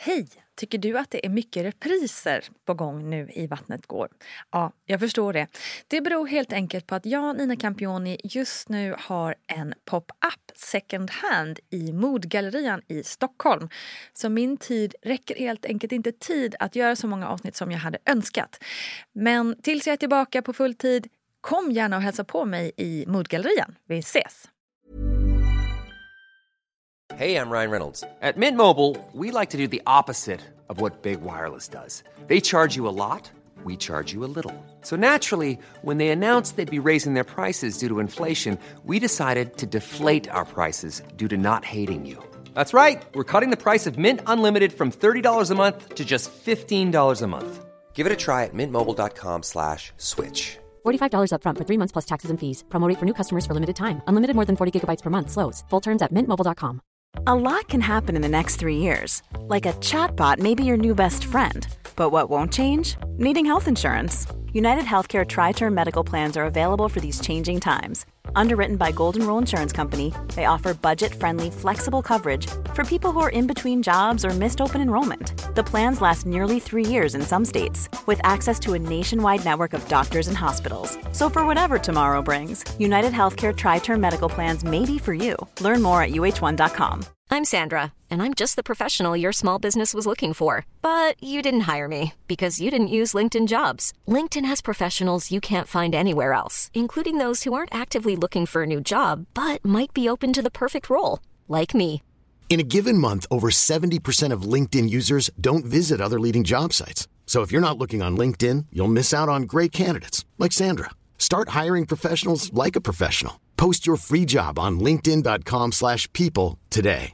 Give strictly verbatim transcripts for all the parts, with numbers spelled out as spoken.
Hej! Tycker du att det är mycket repriser på gång nu i Vattnet går? Ja, jag förstår det. Det beror helt enkelt på att jag, Nina Campioni, just nu har en pop-up second hand i Modgallerian i Stockholm. Så min tid räcker helt enkelt inte tid att göra så många avsnitt som jag hade önskat. Men tills jag är tillbaka på full tid, kom gärna och hälsa på mig i Modgallerian. Vi ses! Hey, I'm Ryan Reynolds. At Mint Mobile, we like to do the opposite of what Big Wireless does. They charge you a lot, we charge you a little. So naturally, when they announced they'd be raising their prices due to inflation, we decided to deflate our prices due to not hating you. That's right. We're cutting the price of Mint Unlimited from thirty dollars a month to just fifteen dollars a month. Give it a try at mintmobile.com slash switch. forty-five dollars up front for three months plus taxes and fees. Promo rate for new customers for limited time. Unlimited more than forty gigabytes per month slows. Full terms at mint mobile dot com. A lot can happen in the next three years. Like a chatbot may be your new best friend. But what won't change? Needing health insurance. United Healthcare Tri-Term Medical Plans are available for these changing times. Underwritten by Golden Rule Insurance Company, they offer budget-friendly, flexible coverage for people who are in between jobs or missed open enrollment. The plans last nearly three years in some states, with access to a nationwide network of doctors and hospitals. So for whatever tomorrow brings, United Healthcare Tri-Term Medical Plans may be for you. Learn more at U H one dot com. I'm Sandra, and I'm just the professional your small business was looking for. But you didn't hire me because you didn't use LinkedIn Jobs. LinkedIn has professionals you can't find anywhere else, including those who aren't actively looking for a new job, but might be open to the perfect role, like me. In a given month, over seventy percent of LinkedIn users don't visit other leading job sites. So if you're not looking on LinkedIn, you'll miss out on great candidates, like Sandra. Start hiring professionals like a professional. Post your free job on linkedin dot com slash people today.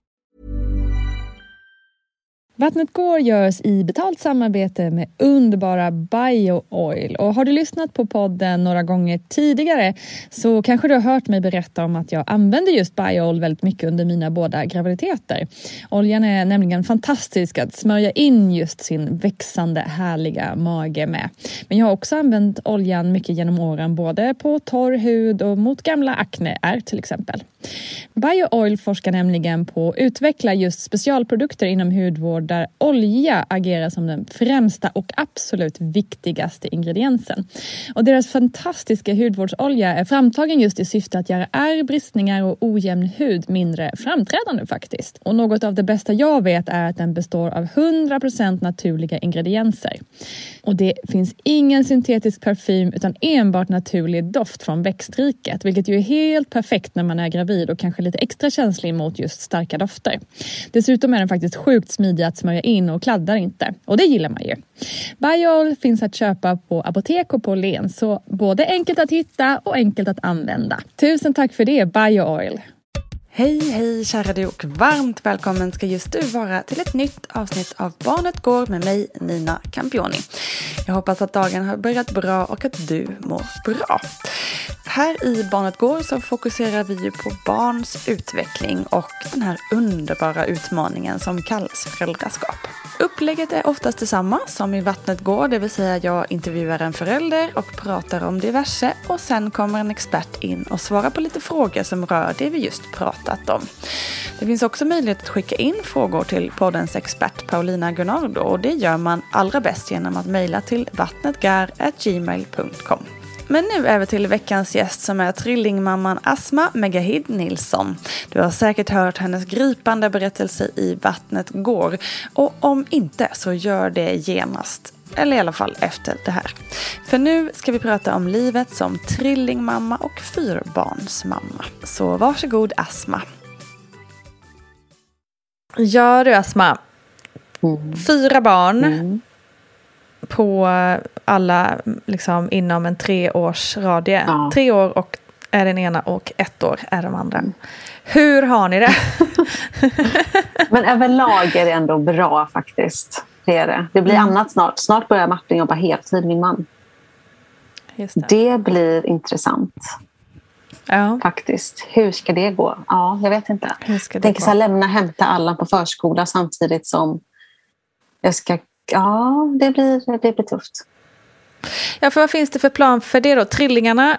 Vattnet går görs i betalt samarbete med underbara BioOil. Och har du lyssnat på podden några gånger tidigare så kanske du har hört mig berätta om att jag använder just BioOil väldigt mycket under mina båda graviditeter. Oljan är nämligen fantastisk att smörja in just sin växande härliga mage med. Men jag har också använt oljan mycket genom åren både på torr hud och mot gamla akneär till exempel. BioOil forskar nämligen på att utveckla just specialprodukter inom hudvård där olja agerar som den främsta och absolut viktigaste ingrediensen. Och deras fantastiska hudvårdsolja är framtagen just i syfte att göra ärr, bristningar och ojämn hud mindre framträdande faktiskt. Och något av det bästa jag vet är att den består av hundra procent naturliga ingredienser. Och det finns ingen syntetisk parfym utan enbart naturlig doft från växtriket, vilket ju är helt perfekt när man är gravid och kanske lite extra känslig mot just starka dofter. Dessutom är den faktiskt sjukt smidig att smörja in och kladdar inte. Och det gillar man ju. BioOil finns att köpa på apotek och på Len, så både enkelt att hitta och enkelt att använda. Tusen tack för det, BioOil! Hej, hej kära du och varmt välkommen ska just du vara till ett nytt avsnitt av Barnet går med mig, Nina Campioni. Jag hoppas att dagen har börjat bra och att du mår bra. Här i Barnet går så fokuserar vi ju på barns utveckling och den här underbara utmaningen som kallas föräldraskap. Upplägget är oftast detsamma som i Vattnet går, det vill säga jag intervjuar en förälder och pratar om diverse och sen kommer en expert in och svarar på lite frågor som rör det vi just pratat om. Det finns också möjlighet att skicka in frågor till poddens expert Paulina Gunnardo och det gör man allra bäst genom att mejla till vattnetgar at gmail dot com. Men nu över till veckans gäst som är trillingmamman Asma Megahid Nilsson. Du har säkert hört hennes gripande berättelse i Vattnet går. Och om inte så gör det genast. Eller i alla fall efter det här. För nu ska vi prata om livet som trillingmamma och fyrbarnsmamma. Så varsågod Asma. Ja du Asma. Mm. Fyra barn. Mm. På alla liksom inom en treårs radie. Ja. Tre år och är den ena och ett år är de andra. Mm. Hur har ni det? Men överlag är det ändå bra faktiskt. Det är det. Det blir mm. annat snart. Snart börjar Martin jobba heltid, min man. Just det. Det blir intressant. Ja. Faktiskt. Hur ska det gå? Ja, jag vet inte. Hur ska det Tänker gå? så här, lämna hämta alla på förskola samtidigt som jag ska. Ja, det blir, det blir tufft. Ja, för vad finns det för plan för det då? Trillingarna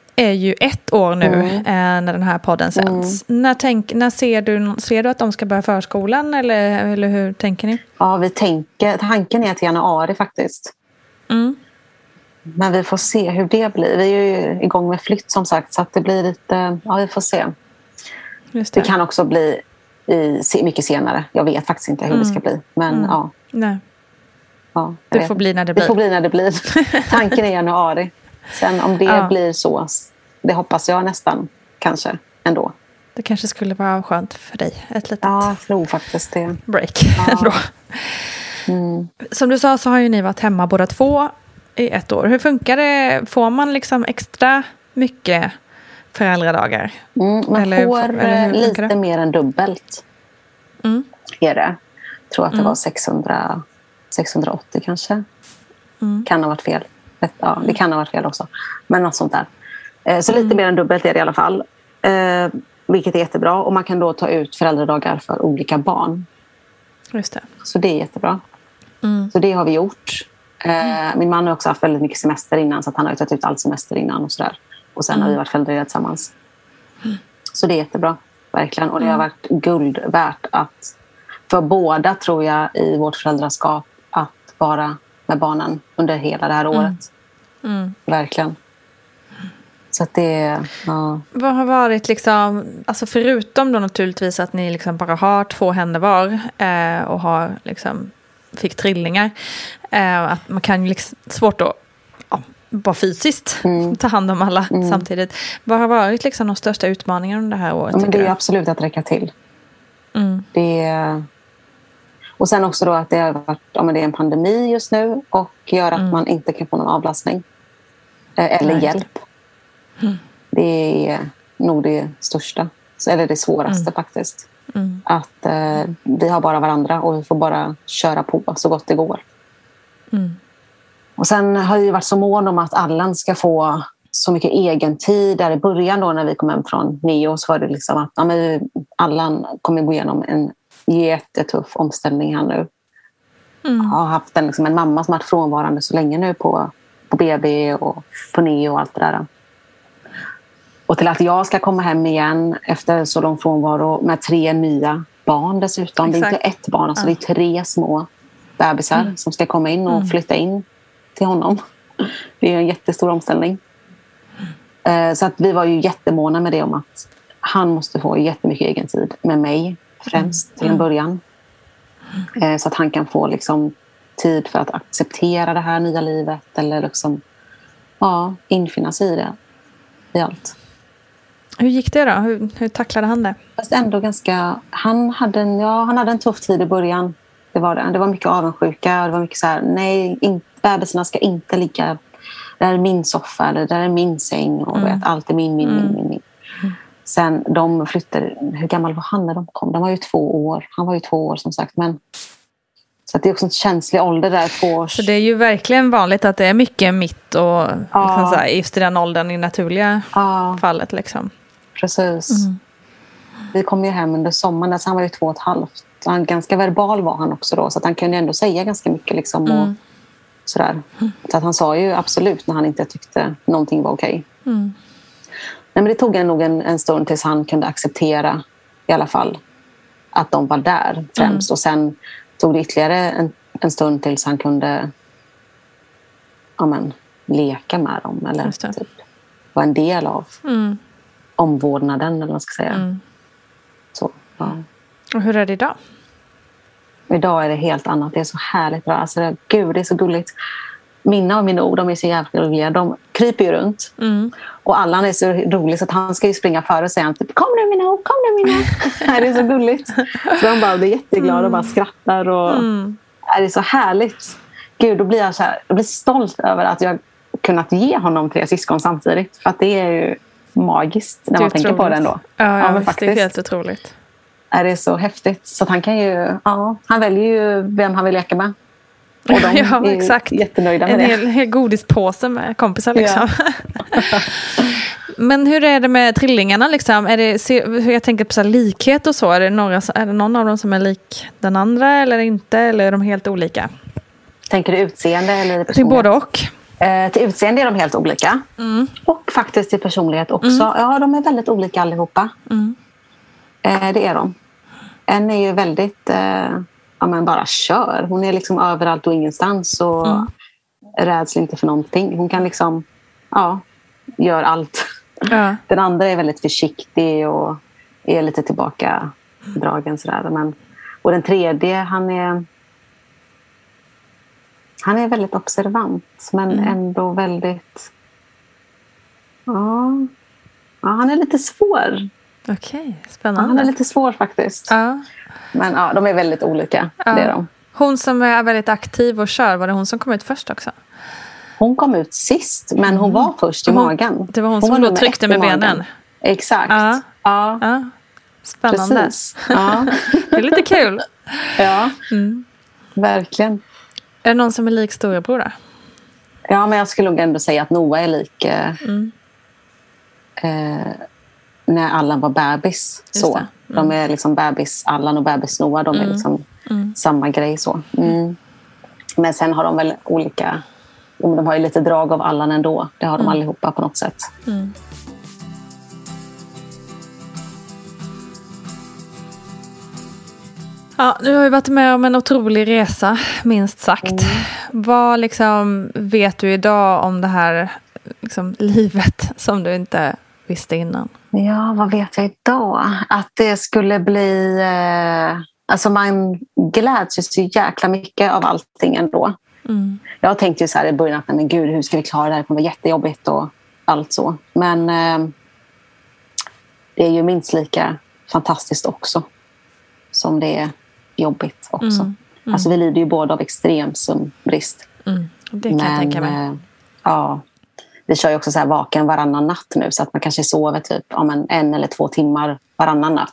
är ju ett år nu mm. eh, när den här podden sänds. Mm. När, tänk, när ser, du, ser du att de ska börja förskolan eller, eller hur tänker ni? Ja, vi tänker, tanken är till januari faktiskt. Mm. Men vi får se hur det blir. Vi är ju igång med flytt som sagt, så att det blir lite, ja vi får se. Just det. Det kan också bli i, mycket senare. Jag vet faktiskt inte hur mm. det ska bli. Men mm. ja. Nej. ja det får bli när det blir. Det får bli när det blir. Tanken är januari. Sen om det ja. blir så, det hoppas jag nästan kanske ändå. Det kanske skulle vara skönt för dig. Ett litet ja, jag tror faktiskt det. break ja. ändå. Mm. Som du sa så har ju ni varit hemma båda två i ett år. Hur funkar det? Får man liksom extra mycket föräldradagar? Mm, man eller, får eller lite det? mer än dubbelt. Mm. Är det. Jag tror att det mm. var sexhundra, sexhundraåttio kanske. Mm. Kan ha varit fel. Ja, det kan ha varit fel också. Men något sånt där. Så lite mm. mer än dubbelt är det i alla fall. Eh, vilket är jättebra. Och man kan då ta ut föräldradagar för olika barn. Just det. Så det är jättebra. Mm. Så det har vi gjort. Eh, min man har också haft väldigt mycket semester innan. Så att han har tagit ut all semester innan och sådär. Och sen mm. har vi varit föräldralediga tillsammans. Mm. Så det är jättebra. Verkligen. Och det har varit guld värt att för båda tror jag i vårt föräldraskap att vara med barnen under hela det här året. Mm. Mm. Verkligen. Så att det, ja. Vad har varit liksom, alltså förutom då naturligtvis att ni liksom bara har två händer var eh, och har liksom fick trillingar, eh, att man kan ju liksom svårt att ja, bara fysiskt mm. ta hand om alla mm. samtidigt. Vad har varit liksom de största utmaningarna under det här året? Ja, men det är du? absolut att räcka till. Mm. Det är, och sen också då att det har varit, ja, men det är en pandemi just nu och gör att mm. man inte kan få någon avlastning eh, eller Nej, hjälp. Mm. Det är nog det största, eller det svåraste mm. faktiskt. Mm. Att eh, vi har bara varandra och vi får bara köra på så gott det går. Mm. Och sen har jag ju varit så mån om att Allan ska få så mycket egen tid. Där i början då när vi kom hem från Neo så var det liksom att ja, men Allan kommer gå igenom en jättetuff omställning här nu. Mm. Jag har haft en, liksom, en mamma som har varit frånvarande så länge nu på, på B B och på Neo och allt det där. Och till att jag ska komma hem igen efter så lång frånvaro med tre nya barn dessutom. Exakt. Det är inte ett barn, alltså ja. det är tre små bebisar mm. som ska komma in och mm. flytta in till honom. Det är en jättestor omställning. Mm. Så att vi var ju jättemåna med det om att han måste få jättemycket egen tid med mig främst mm. till en början. Mm. Så att han kan få liksom tid för att acceptera det här nya livet eller liksom ja, infinna sig i det i allt. Hur gick det då? Hur, hur tacklade han det? Fast ändå ganska... Han hade, en, ja, han hade en tuff tid i början. Det var det. Det var mycket avundsjuka. Det var mycket så här, nej, in, bebisarna ska inte ligga... Där är min soffa eller där är min säng. Och mm. vet, allt är min, min, mm. min, min, min. Mm. Sen de flyttade... Hur gammal var han när de kom? De var ju två år. Han var ju två år som sagt. Men, så att det är också en känslig ålder där. Två års... Så det är ju verkligen vanligt att det är mycket mitt och ja. säga, just i den åldern i naturliga ja. fallet liksom. Precis. Mm. Vi kom ju hem under sommaren, så han var ju två och ett halvt. Han, ganska verbal var han också då, så att han kunde ändå säga ganska mycket liksom och mm. sådär. Mm. Så att han sa ju absolut när han inte tyckte någonting var okej. Okay. Mm. Nej, men det tog nog en, en stund tills han kunde acceptera i alla fall att de var där främst. Mm. Och sen tog det ytterligare en, en stund tills han kunde ja, men, leka med dem eller typ vara en del av mm. omvårdnaden eller vad man ska säga. Mm. Så, ja. Och hur är det idag? Idag är det helt annat. Det är så härligt bra. Alltså, det, gud, det är så gulligt. Mina och mina ord, de är så jävla roliga. De kryper ju runt. Mm. Och Allan är så rolig så att han ska ju springa före och säga typ, kom nu mina ord, kom nu mina ord. Det är så gulligt. Så de bara blir jätteglada mm. och bara skrattar. Och, mm. Det är så härligt. Gud, då blir jag så här, jag blir stolt över att jag kunnat ge honom tre syskon samtidigt. För att det är ju magiskt när man tänker på det ändå. Ja, ja, ja men faktiskt. Det är helt otroligt. Är det så häftigt. Så att han kan ju, ja, han väljer ju vem han vill leka med. Och de ja, är exakt. jättenöjda med en det. En hel, hel godispåse med kompisar liksom. Ja. Men hur är det med trillingarna liksom? Är det, hur jag tänker på så här, likhet och så. Är det, några, är det någon av dem som är lik den andra eller inte? Eller är de helt olika? Tänker du utseende eller det är både och. Eh, till utseende är de helt olika. Mm. Och faktiskt till personlighet också. Mm. Ja, de är väldigt olika allihopa. Mm. Eh, det är de. En är ju väldigt... Eh, ja, men bara kör. Hon är liksom överallt och ingenstans. Och mm. räds inte för någonting. Hon kan liksom... Ja, gör allt. Ja. Den andra är väldigt försiktig och är lite tillbakadragen sådär. Men, och den tredje, han är... Han är väldigt observant, men mm. ändå väldigt... Ja, ja han är lite svår. Okej, okay, spännande. Ja, han är lite svår faktiskt. Ja. Men ja, de är väldigt olika. Ja. Det är de. Hon som är väldigt aktiv och kör, var det hon som kom ut först också? Hon kom ut sist, men hon var först i hon, magen. Det var hon, hon som var då tryckte med benen. Exakt. Ja. Ja. Ja. Spännande. Precis. Ja. Det är lite kul. Ja, mm. verkligen. Är det någon som är lik storebror då? Ja, men jag skulle nog ändå säga att Noah är lik eh, mm. eh, när Allan var bebis. Så. Mm. De är liksom bebis Allan och bebis Noah. De är mm. liksom mm. samma grej så. Mm. Men sen har de väl olika... De har ju lite drag av Allan ändå. Det har de mm. allihopa på något sätt. Mm. Ja, nu har vi varit med om en otrolig resa, minst sagt. Mm. Vad liksom vet du idag om det här liksom, livet som du inte visste innan? Ja, vad vet jag idag? Att det skulle bli... Eh, alltså man gläds ju så jäkla mycket av allting ändå. Mm. Jag tänkte ju så här i början att men gud, hur ska vi klara det här? Det kommer vara jättejobbigt och allt så. Men eh, det är ju minst lika fantastiskt också som det är jobbigt också. Mm. Mm. Alltså vi lider ju båda av extrem sömnbrist. Mm. Det kan Men, jag tänka mig. Eh, ja, vi kör ju också så här vaken varannan natt nu så att man kanske sover typ om en, en eller två timmar varannan natt.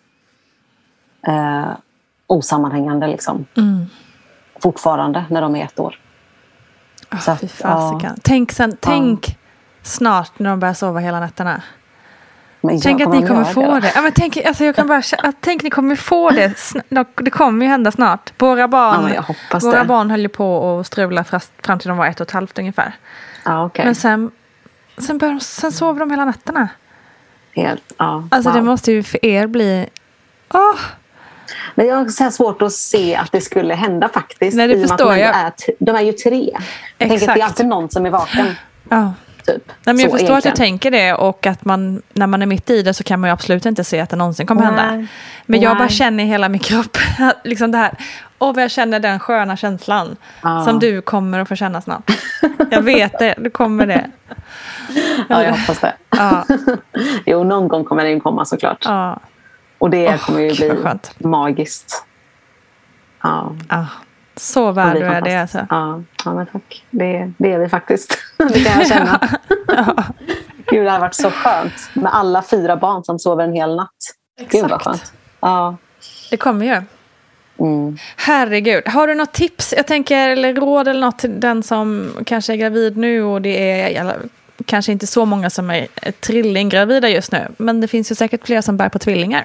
Eh, osammanhängande liksom. Mm. Fortfarande när de är ett år. Oh, så att, ja. Tänk, sen, tänk ja. snart när de börjar sova hela nätterna. Tänk att ni kommer få det. det. Ja, men tänk, alltså jag kan bara, tänk ni kommer få det. Det kommer ju hända snart. Våra barn, ja, våra barn höll ju på att strula fram till de var ett och ett halvt ungefär. Ja, okay. Men sen, sen, börjar de, sen sover de hela nätterna. Helt, ja. Alltså wow. det måste ju för er bli... Åh! Men jag har så svårt att se att det skulle hända faktiskt. Nej, det förstår jag. Är, de är ju tre. Jag tänker att det är alltid någon som är vaken. Ja. Typ. Nej, men jag så förstår egentligen. att du tänker det och att man, när man är mitt i det så kan man ju absolut inte se att det någonsin kommer hända. Men Nej. jag bara känner i hela min kropp liksom det här, och jag känner den sköna känslan ah. som du kommer att få känna snart. Jag vet det, du kommer det. Ja, jag hoppas det. Ja. Jo, någon gång kommer den komma såklart. Ja. Och det oh, kommer ju bli magiskt. Ja. Ja. Så värd du är det alltså. Ja, ja men tack. Det, det är vi faktiskt. Det kan jag känna. Ja. Gud, det har varit så skönt. Med alla fyra barn som sover en hel natt. Exakt. Gud vad skönt. Ja. Det kommer ju. Mm. Herregud. Har du något tips? Jag tänker, eller råd eller något till den som kanske är gravid nu. Och det är eller, kanske inte så många som är trillinggravida just nu. Men det finns ju säkert fler som bär på tvillingar.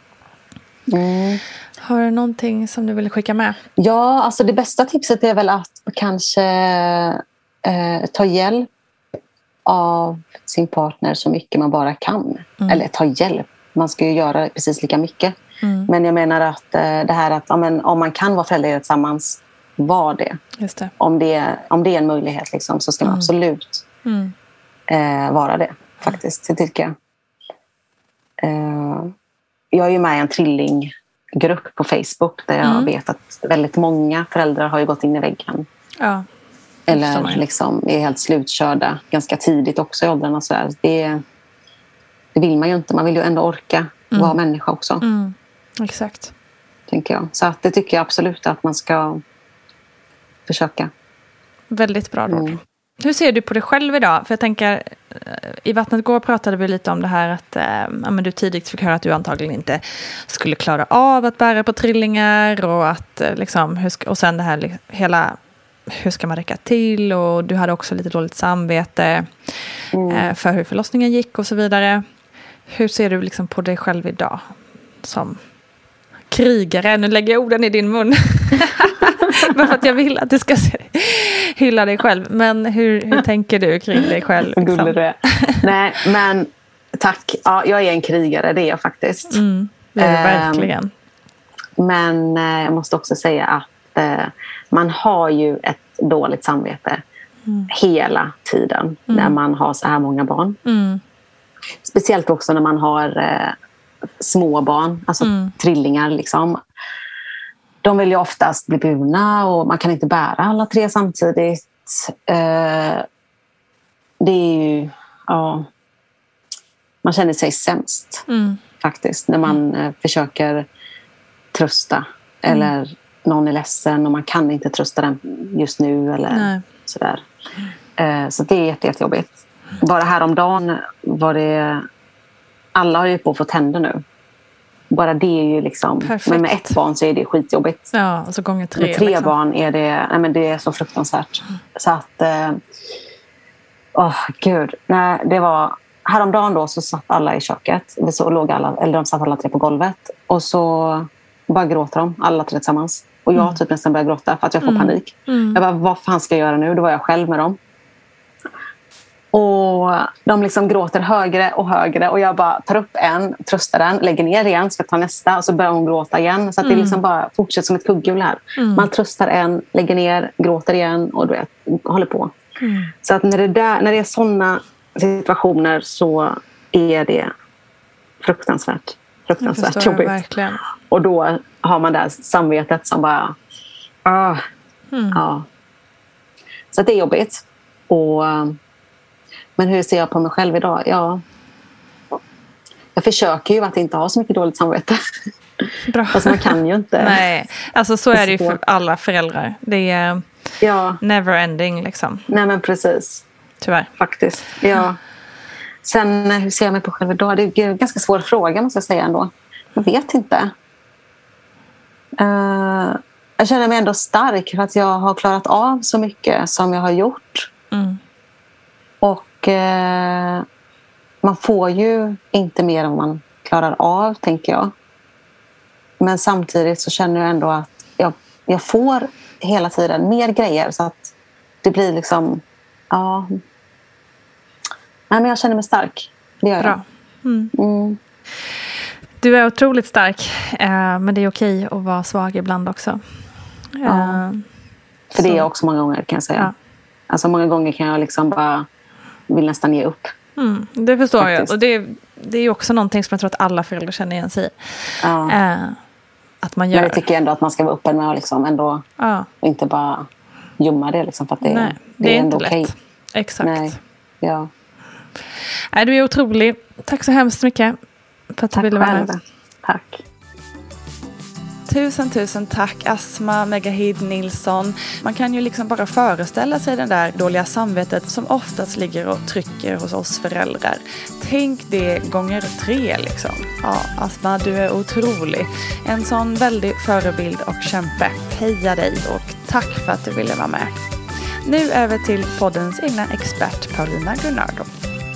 Mm. Har du någonting som du vill skicka med? Ja, alltså det bästa tipset är väl att kanske eh, ta hjälp av sin partner så mycket man bara kan. Mm. Eller ta hjälp. Man ska ju göra precis lika mycket. Mm. Men jag menar att eh, det här att ja, men, om man kan vara förälder tillsammans, var det. Just det. Om det, om det är en möjlighet liksom, så ska man mm. absolut mm. eh, vara det. Faktiskt, det tycker jag. Eh, jag är ju med i en trilling grupp på Facebook där jag mm. vet att väldigt många föräldrar har ju gått in i väggen. Ja. Eller liksom är helt slutkörda ganska tidigt också i åldrarna. Så där. Det, det vill man ju inte. Man vill ju ändå orka mm. vara människa också. Mm. Exakt. Tänker jag. Så att det tycker jag absolut att man ska försöka. Väldigt bra råd. Mm. Hur ser du på dig själv idag? För jag tänker, i Vattnet går pratade vi lite om det här att äh, ja, men du tidigt fick höra att du antagligen inte skulle klara av att bära på trillingar och att äh, liksom, hur ska, och sen det här hela, hur ska man räcka till, och du hade också lite dåligt samvete mm. äh, för hur förlossningen gick och så vidare. Hur ser du liksom på dig själv idag som krigare? Nu lägger jag orden i din mun. Bara för att jag vill att du ska hylla dig själv. Men hur, hur tänker du kring dig själv? Liksom? Gullig du är. Nej, men tack. Ja, jag är en krigare, det är jag faktiskt. Mm, det är det verkligen. Um, men uh, jag måste också säga att uh, man har ju ett dåligt samvete mm. hela tiden mm. när man har så här många barn. Mm. Speciellt också när man har uh, små barn, alltså mm. trillingar liksom. De vill ju oftast bli burna och man kan inte bära alla tre samtidigt. Uh, det är ju, ja, man känner sig sämst mm. faktiskt när man mm. uh, försöker trösta mm. eller någon är ledsen och man kan inte trösta den just nu eller Nej. sådär. Uh, så det är jätte, jättejobbigt. Bara häromdagen var det, alla har ju på fått tänder nu. Bara det är ju liksom, Perfekt. Men med ett barn så är det skitjobbigt. Ja, alltså gånger tre. Med tre liksom. barn är det, nej men det är så fruktansvärt. Mm. Så att, åh eh, oh, gud, nej, det var, häromdagen då så satt alla i köket. Så låg alla, eller de satt alla tre på golvet. Och så bara gråter de, alla tre tillsammans. Och jag mm. typ nästan börjar gråta för att jag får mm. panik. Mm. Jag bara, vad fan ska jag göra nu? Då var jag själv med dem. Och de liksom gråter högre och högre. Och jag bara tar upp en, tröstar den, lägger ner igen, ska ta nästa. Och så börjar hon gråta igen. Så att mm. det liksom bara fortsätter som ett kugghjul här. Mm. Man tröstar en, lägger ner, gråter igen och du vet, håller på. Mm. Så att när det, där, när det är sådana situationer så är det fruktansvärt. Fruktansvärt jobbigt. Verkligen. Och då har man det här samvetet som bara... Ah, mm. ja. Så att det är jobbigt. Och... Men hur ser jag på mig själv idag? Ja, jag försöker ju att inte ha så mycket dåligt samvete. Bra. Fast man kan ju inte. Nej, alltså så är det ju för alla föräldrar. Det är ja. never ending liksom. Nej men precis. Tyvärr. Faktiskt, ja. Sen hur ser jag mig på själv idag? Det är en ganska svår fråga måste jag säga ändå. Jag vet inte. Uh, jag känner mig ändå stark för att jag har klarat av så mycket som jag har gjort. Mm. Och eh, man får ju inte mer än man klarar av, tänker jag. Men samtidigt så känner jag ändå att jag, jag får hela tiden mer grejer. Så att det blir liksom... Ja. Nej, men jag känner mig stark. Det gör jag. Bra. Mm. Mm. Du är otroligt stark. Eh, men det är okej att vara svag ibland också. Eh, ja. För så. Det är jag också många gånger, kan jag säga. Ja. Alltså många gånger kan jag liksom bara... vill nästan ge upp. Mm, det förstår Faktiskt. jag. Och det, det är ju också någonting som jag tror att alla föräldrar känner igen sig i. Ja. Eh, att man gör. Men jag tycker ändå att man ska vara öppen med liksom ändå. Ja. Och inte bara gömma det. Liksom, för att det, Nej, det, det är, är inte ändå lätt. Okay. Exakt. Nej. Ja. Nej, du är otrolig. Tack så hemskt mycket för att Tack du ville vara här. Tack. Tusen, tusen tack Asma Megahid Nilsson. Man kan ju liksom bara föreställa sig det där dåliga samvetet som oftast ligger och trycker hos oss föräldrar. Tänk det gånger tre liksom. Ja, Asma, du är otrolig. En sån väldig förebild och kämpe. Heja dig och tack för att du ville vara med. Nu över till poddens egna expert Paulina Gunnardo.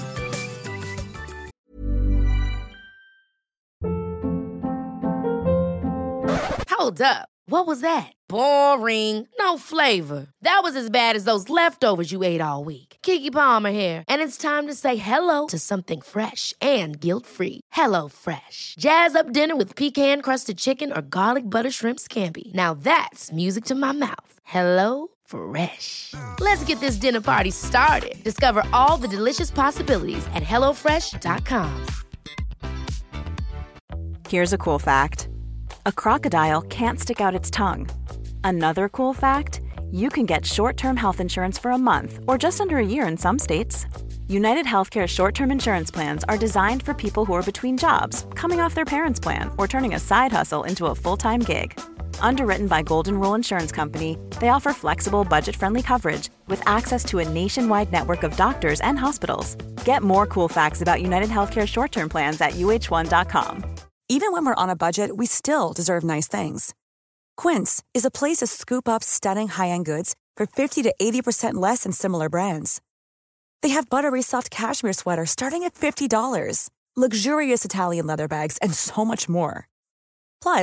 Hold up. What was that? Boring. No flavor. That was as bad as those leftovers you ate all week. Keke Palmer here, and it's time to say hello to something fresh and guilt-free. Hello Fresh. Jazz up dinner with pecan-crusted chicken or garlic butter shrimp scampi. Now that's music to my mouth. Hello Fresh. Let's get this dinner party started. Discover all the delicious possibilities at hello fresh dot com. Here's a cool fact. A crocodile can't stick out its tongue. Another cool fact, you can get short-term health insurance for a month or just under a year in some states. United Healthcare short-term insurance plans are designed for people who are between jobs, coming off their parents' plan, or turning a side hustle into a full-time gig. Underwritten by Golden Rule Insurance Company, they offer flexible, budget-friendly coverage with access to a nationwide network of doctors and hospitals. Get more cool facts about United Healthcare short-term plans at U H one dot com. Even when we're on a budget, we still deserve nice things. Quince is a place to scoop up stunning high-end goods for fifty to eighty percent less than similar brands. They have buttery soft cashmere sweaters starting at fifty dollars, luxurious Italian leather bags, and so much more. Plus,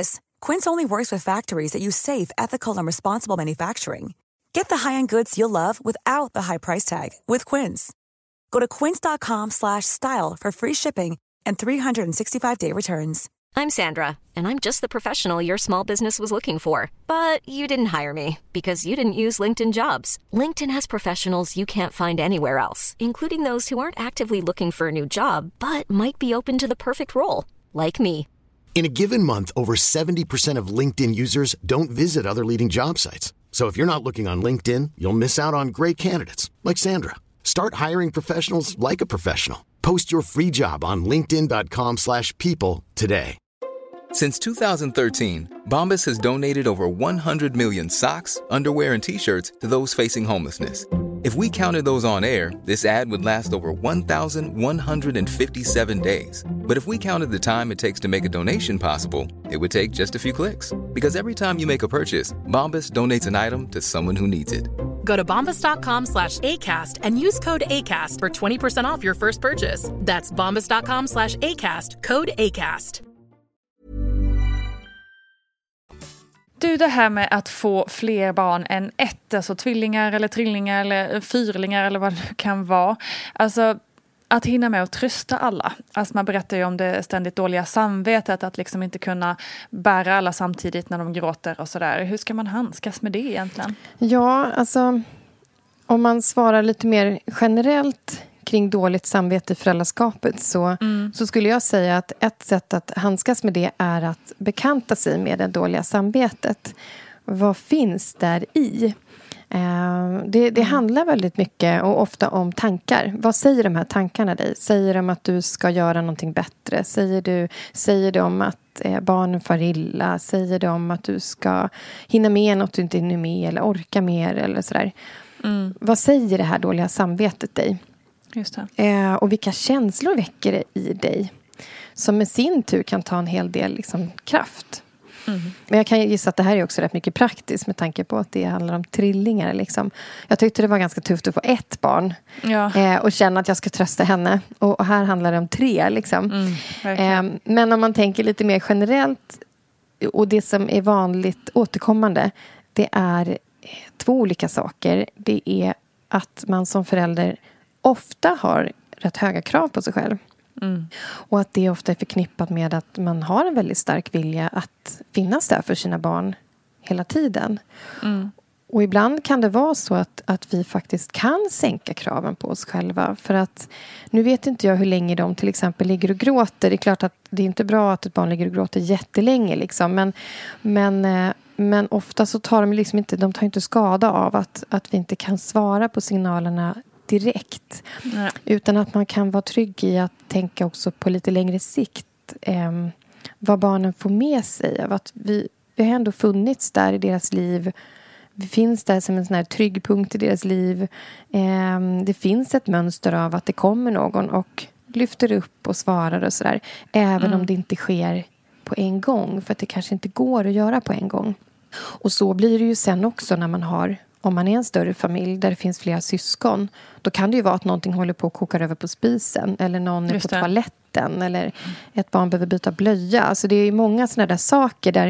Quince only works with factories that use safe, ethical, and responsible manufacturing. Get the high-end goods you'll love without the high price tag with Quince. Go to quince.com slash style for free shipping and three sixty-five day returns. I'm Sandra, and I'm just the professional your small business was looking for. But you didn't hire me because you didn't use LinkedIn Jobs. LinkedIn has professionals you can't find anywhere else, including those who aren't actively looking for a new job, but might be open to the perfect role, like me. In a given month, over seventy percent of LinkedIn users don't visit other leading job sites. So if you're not looking on LinkedIn, you'll miss out on great candidates like Sandra. Start hiring professionals like a professional. Post your free job on linkedin dot com slash people today. Since two thousand thirteen, Bombas has donated over one hundred million socks, underwear, and T-shirts to those facing homelessness. If we counted those on air, this ad would last over one thousand one hundred fifty-seven days. But if we counted the time it takes to make a donation possible, it would take just a few clicks. Because every time you make a purchase, Bombas donates an item to someone who needs it. Go to bombas.com slash ACAST and use code ACAST for twenty percent off your first purchase. That's bombas.com slash ACAST, code ACAST. Du, det här med att få fler barn än ett, alltså tvillingar eller trillingar eller fyrlingar eller vad det kan vara. Alltså att hinna med att trösta alla. Alltså man berättar ju om det ständigt dåliga samvetet, att liksom inte kunna bära alla samtidigt när de gråter och sådär. Hur ska man handskas med det egentligen? Ja, alltså om man svarar lite mer generellt kring dåligt samvete i föräldraskapet så, mm. så skulle jag säga att ett sätt att handskas med det är att bekanta sig med det dåliga samvetet. Vad finns där i? Eh, det det mm. handlar väldigt mycket och ofta om tankar. Vad säger de här tankarna dig? Säger de att du ska göra någonting bättre? Säger, du, säger de att eh, barnen far illa? Säger de att du ska hinna med något du inte hinner med eller orka mer eller sådär? Mm. Vad säger det här dåliga samvetet dig? Just det. Eh, och vilka känslor väcker det i dig som med sin tur kan ta en hel del liksom, kraft. Mm. Men jag kan gissa att det här är också rätt mycket praktiskt med tanke på att det handlar om trillingar. Liksom. Jag tyckte det var ganska tufft att få ett barn ja. eh, och känna att jag ska trösta henne. Och, och här handlar det om tre. Liksom. Mm, eh, men om man tänker lite mer generellt och det som är vanligt återkommande, det är två olika saker. Det är att man som förälder ofta har rätt höga krav på sig själv. Mm. Och att det ofta är förknippat med att man har en väldigt stark vilja att finnas där för sina barn hela tiden. Mm. Och ibland kan det vara så att, att vi faktiskt kan sänka kraven på oss själva. För att nu vet inte jag hur länge de till exempel ligger och gråter. Det är klart att det är inte bra att ett barn ligger och gråter jättelänge. Liksom. Men, men, men ofta så tar de liksom inte, de tar inte skada av att, att vi inte kan svara på signalerna direkt. Nej. Utan att man kan vara trygg i att tänka också på lite längre sikt eh, vad barnen får med sig av att vi, vi har ändå funnits där i deras liv. Vi finns där som en sån här trygg punkt i deras liv. Eh, det finns ett mönster av att det kommer någon och lyfter upp och svarar och sådär. Även mm. om det inte sker på en gång. För att det kanske inte går att göra på en gång. Och så blir det ju sen också när man har, om man är en större familj där det finns flera syskon, då kan det ju vara att någonting håller på att koka över på spisen. Eller någon är på toaletten. Eller ett barn behöver byta blöja. Alltså det är många sådana där saker där.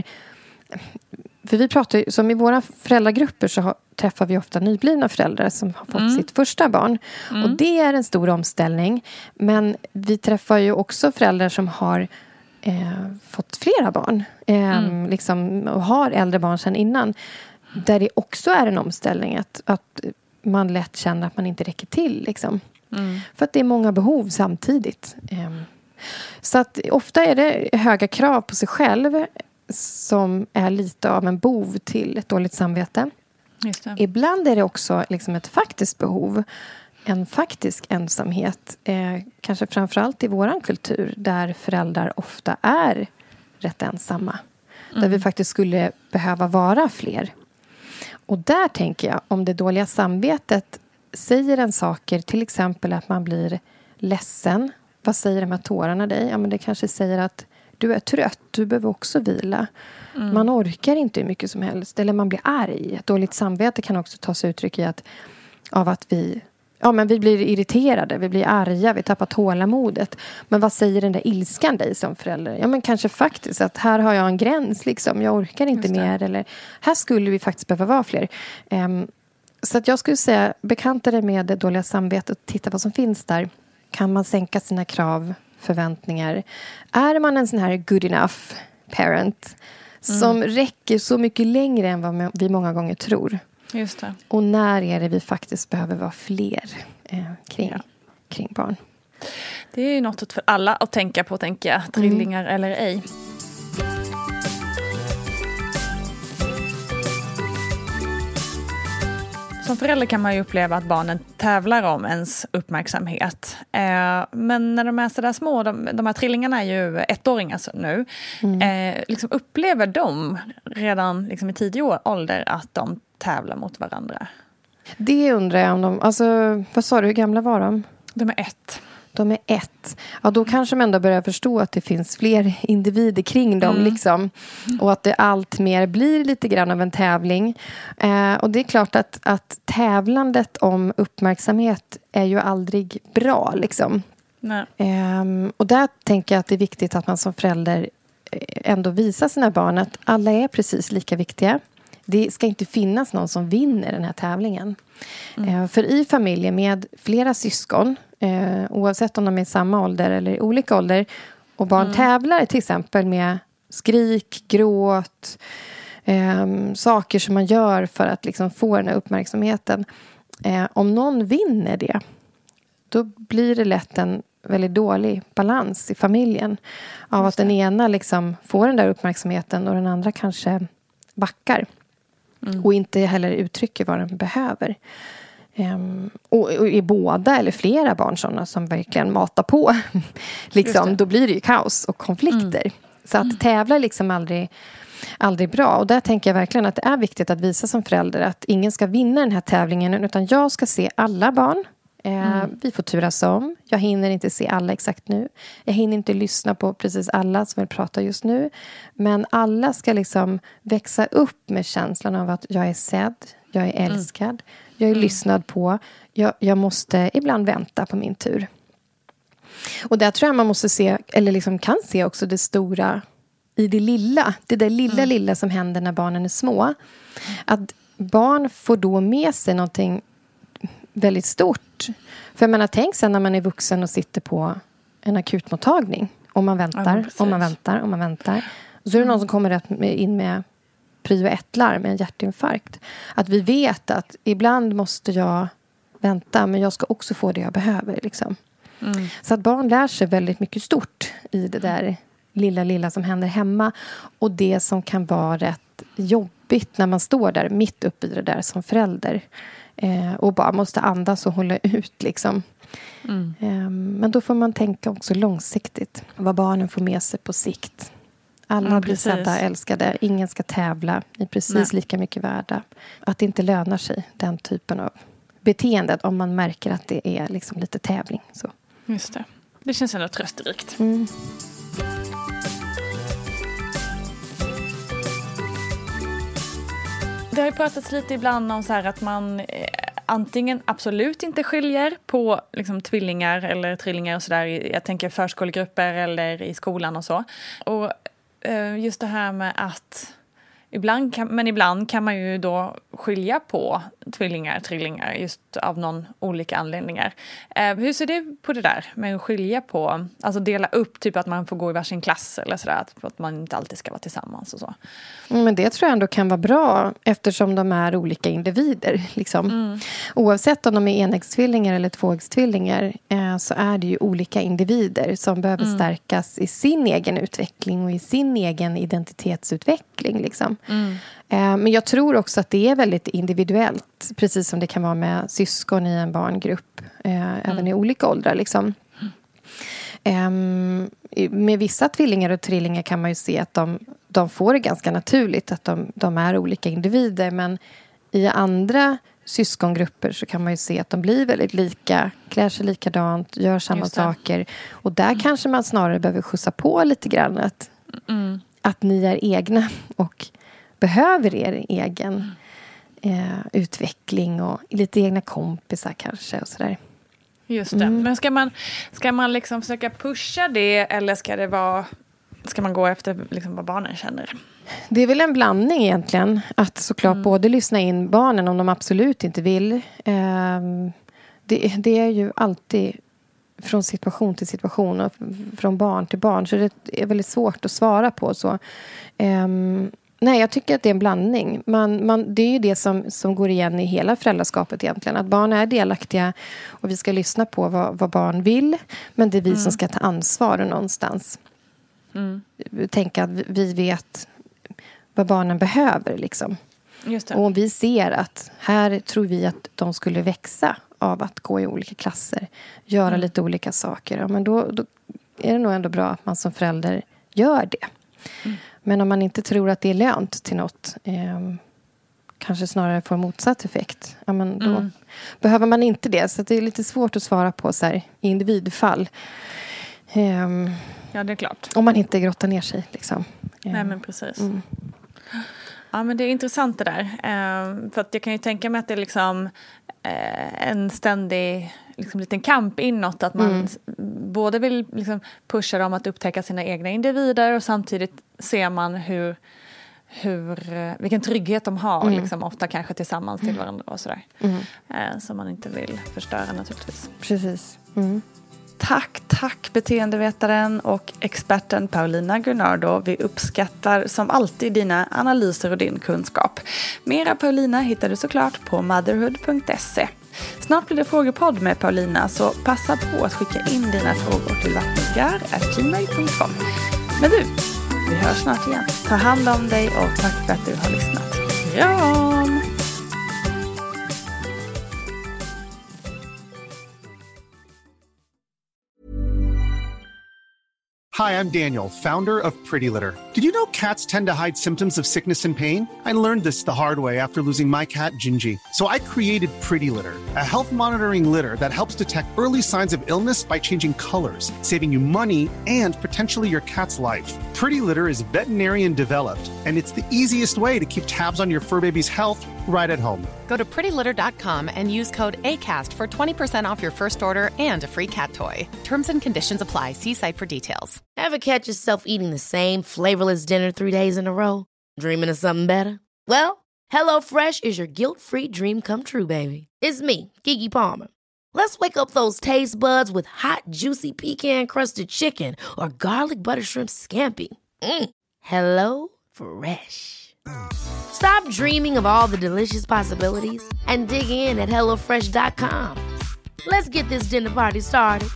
För vi pratar ju, som i våra föräldragrupper så har, träffar vi ofta nyblivna föräldrar som har fått mm. sitt första barn. Mm. Och det är en stor omställning. Men vi träffar ju också föräldrar som har eh, fått flera barn. Eh, mm. liksom, och har äldre barn sedan innan. Där det också är en omställning att, att man lätt känner att man inte räcker till. Liksom. Mm. För att det är många behov samtidigt. Um, så att ofta är det höga krav på sig själv som är lite av en bov till ett dåligt samvete. Just det. Ibland är det också liksom ett faktiskt behov. En faktisk ensamhet. Eh, kanske framförallt i våran kultur där föräldrar ofta är rätt ensamma. Mm. Där vi faktiskt skulle behöva vara fler. Och där tänker jag, om det dåliga samvetet säger en saker, till exempel att man blir ledsen. Vad säger de här tårarna dig? Ja, men det kanske säger att du är trött, du behöver också vila. Mm. Man orkar inte hur mycket som helst, eller man blir arg. Ett dåligt samvete kan också ta sig uttryck i att, av att vi, ja, men vi blir irriterade, vi blir arga, vi tappar tålamodet. Men vad säger den där ilskan dig som förälder? Ja, men kanske faktiskt att här har jag en gräns, liksom. Jag orkar inte mer. Eller här skulle vi faktiskt behöva vara fler. Um, så att jag skulle säga, bekanta dig med det dåliga samvetet och titta vad som finns där. Kan man sänka sina krav, förväntningar? Är man en sån här good enough parent mm. som räcker så mycket längre än vad vi många gånger tror? Just det. Och när är det vi faktiskt behöver vara fler eh, kring, ja. kring barn? Det är ju något för alla att tänka på, tänker jag. Trillingar mm. eller ej. Som förälder kan man ju uppleva att barnen tävlar om ens uppmärksamhet. Eh, men när de är så där små, de, de här trillingarna är ju ettåringar nu. Mm. Eh, liksom upplever de redan liksom i tio år ålder att de tävlar mot varandra? Det undrar jag om de... Alltså, vad sa du, hur gamla var de? De är ett. De är ett. Ja, då kanske man ändå börjar förstå att det finns fler individer kring dem. Mm. Liksom. Och att det allt mer blir lite grann av en tävling. Eh, och det är klart att, att tävlandet om uppmärksamhet är ju aldrig bra. Liksom. Nej. Eh, och där tänker jag att det är viktigt att man som förälder ändå visar sina barn att alla är precis lika viktiga. Det ska inte finnas någon som vinner den här tävlingen. Mm. Eh, för i familjer med flera syskon, eh, oavsett om de är i samma ålder eller i olika ålder, och barn mm. tävlar till exempel med skrik, gråt, eh, saker som man gör för att liksom få den här uppmärksamheten. Eh, om någon vinner det, då blir det lätt en väldigt dålig balans i familjen. Av att den ena liksom får den där uppmärksamheten och den andra kanske backar. Mm. Och inte heller uttrycker vad den behöver. Um, och, och är båda eller flera barn sådana som verkligen matar på, liksom, då blir det ju kaos och konflikter. Mm. Så att tävla är liksom aldrig, aldrig bra. Och där tänker jag verkligen att det är viktigt att visa som förälder att ingen ska vinna den här tävlingen, utan jag ska se alla barn. Uh, mm. Vi får turas om. Jag hinner inte se alla exakt nu. Jag hinner inte lyssna på precis alla som vill prata just nu. Men alla ska liksom växa upp med känslan av att jag är sedd. Jag är älskad. Mm. Jag är mm. lyssnad på. Jag, jag måste ibland vänta på min tur. Och där tror jag man måste se, eller liksom kan se också det stora i det lilla. Det där lilla, mm. lilla som händer när barnen är små. Att barn får då med sig någonting väldigt stort. För jag menar, tänk sen när man är vuxen och sitter på en akutmottagning. Och man väntar, ja, och man väntar, och man väntar. Och så är det någon som kommer rätt in med prio ett-larm, med en hjärtinfarkt. Att vi vet att ibland måste jag vänta, men jag ska också få det jag behöver. Liksom. Mm. Så att barn lär sig väldigt mycket stort i det där lilla, lilla som händer hemma. Och det som kan vara rätt jobbigt när man står där mitt uppe i det där som förälder. Eh, och bara måste andas och hålla ut liksom. Mm. Eh, men då får man tänka också långsiktigt. Vad barnen får med sig på sikt. Alla ja, blir sedda, älskade. Ingen ska tävla. Ni är precis Nej. lika mycket värda. Att det inte lönar sig, den typen av beteende. Om man märker att det är liksom lite tävling. Så. Just det. Det känns ändå trösterikt. Mm. Det har ju pratats lite ibland om så här att man eh, antingen absolut inte skiljer på liksom, tvillingar eller trillingar och sådär. Jag tänker förskolegrupper eller i skolan och så. Och eh, just det här med att ibland kan, men ibland kan man ju då skilja på tvillingar, trillingar just av någon olika anledningar. Eh, hur ser du på det där med att skilja på, alltså dela upp, typ att man får gå i varsin klass eller sådär, att, att man inte alltid ska vara tillsammans och så. Men det tror jag ändå kan vara bra eftersom de är olika individer. Liksom. Mm. Oavsett om de är enäggstvillingar eller tvåäggstvillingar eh, så är det ju olika individer som behöver mm. stärkas i sin egen utveckling och i sin egen identitetsutveckling. Liksom. Mm. Eh, men jag tror också att det är väldigt individuellt, precis som det kan vara med syskon i en barngrupp, eh, mm. även i olika åldrar. Liksom. Um, med vissa tvillingar och trillingar kan man ju se att de, de får det ganska naturligt att de, de är olika individer, men i andra syskongrupper så kan man ju se att de blir väldigt lika, klär sig likadant, gör samma saker, och där mm. kanske man snarare behöver skjutsa på lite grann att, mm. att ni är egna och behöver er egen eh, utveckling och lite egna kompisar kanske och sådär. Just det. Mm. Men ska man, ska man liksom försöka pusha det eller ska det vara, ska man gå efter liksom vad barnen känner? Det är väl en blandning egentligen. Att såklart Mm. både lyssna in barnen om de absolut inte vill. Eh, det, det är ju alltid från situation till situation och från barn till barn. Så det är väldigt svårt att svara på så. Eh, nej, jag tycker att det är en blandning. Man, man, det är ju det som, som går igen i hela föräldraskapet egentligen. Att barn är delaktiga och vi ska lyssna på vad, vad barn vill. Men det är vi mm. som ska ta ansvar någonstans. Mm. Tänka att vi vet vad barnen behöver liksom. Just det. Och om vi ser att här tror vi att de skulle växa av att gå i olika klasser, göra mm. lite olika saker, ja, men då, då är det nog ändå bra att man som förälder gör det. Mm. Men om man inte tror att det är lönt till något, eh, kanske snarare får motsatt effekt, ja, men då mm. behöver man inte det. Så det är lite svårt att svara på så här, i individfall. Eh, ja, det är klart. Om man inte grottar ner sig liksom. Eh, Nej, men precis. Mm. Ja, men det är intressant det där. Eh, för att jag kan ju tänka mig att det är liksom eh, en ständig liksom, liten kamp inåt. Att man mm. både vill liksom, pusha dem att upptäcka sina egna individer och samtidigt ser man hur, hur, vilken trygghet de har. Mm. Liksom, ofta kanske tillsammans till varandra och sådär. Mm. Eh, som man inte vill förstöra naturligtvis. Precis. Mm. Tack, tack beteendevetaren och experten Paulina Gunnardo. Vi uppskattar som alltid dina analyser och din kunskap. Mera Paulina hittar du såklart på motherhood punkt se. Snart blir det frågepodd med Paulina, så passa på att skicka in dina frågor till vattengar at gmail punkt com. Men du, vi hörs snart igen. Ta hand om dig och tack för att du har lyssnat. Kram! Hi, I'm Daniel, founder of Pretty Litter. Did you know cats tend to hide symptoms of sickness and pain? I learned this the hard way after losing my cat, Gingy. So I created Pretty Litter, a health monitoring litter that helps detect early signs of illness by changing colors, saving you money and potentially your cat's life. Pretty Litter is veterinarian developed, and it's the easiest way to keep tabs on your fur baby's health right at home. Go to pretty litter dot com and use code ACAST for twenty percent off your first order and a free cat toy. Terms and conditions apply. See site for details. Ever catch yourself eating the same flavorless dinner three days in a row? Dreaming of something better? Well, HelloFresh is your guilt-free dream come true, baby. It's me, Keke Palmer. Let's wake up those taste buds with hot, juicy pecan-crusted chicken or garlic butter shrimp scampi. Mm. Hello Fresh. Stop dreaming of all the delicious possibilities and dig in at hello fresh dot com. Let's get this dinner party started.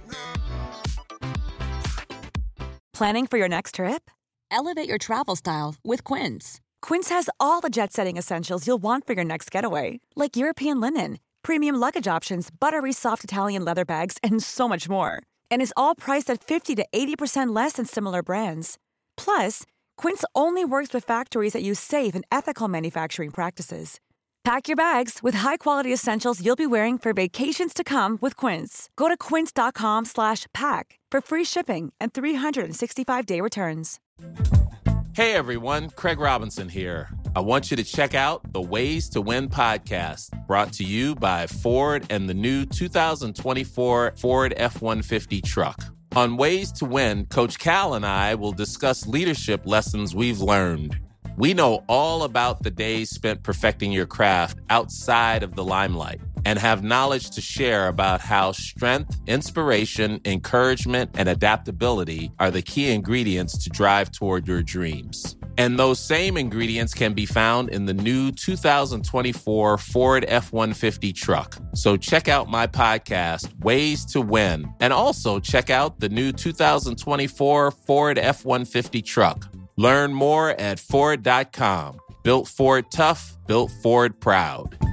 Planning for your next trip? Elevate your travel style with Quince. Quince has all the jet-setting essentials you'll want for your next getaway, like European linen, premium luggage options, buttery soft Italian leather bags, and so much more. And is all priced at fifty to eighty percent less than similar brands. Plus, Quince only works with factories that use safe and ethical manufacturing practices. Pack your bags with high-quality essentials you'll be wearing for vacations to come with Quince. Go to quince dot com slash pack for free shipping and three sixty-five day returns. Hey everyone, Craig Robinson here. I want you to check out the Ways to Win podcast, brought to you by Ford and the new two thousand twenty-four Ford F one fifty truck. On Ways to Win, Coach Cal and I will discuss leadership lessons we've learned. We know all about the days spent perfecting your craft outside of the limelight and have knowledge to share about how strength, inspiration, encouragement, and adaptability are the key ingredients to drive toward your dreams. And those same ingredients can be found in the new two thousand twenty-four Ford F one fifty truck. So check out my podcast, Ways to Win, and also check out the new two thousand twenty-four Ford F one fifty truck. Learn more at Ford dot com. Built Ford tough, built Ford proud.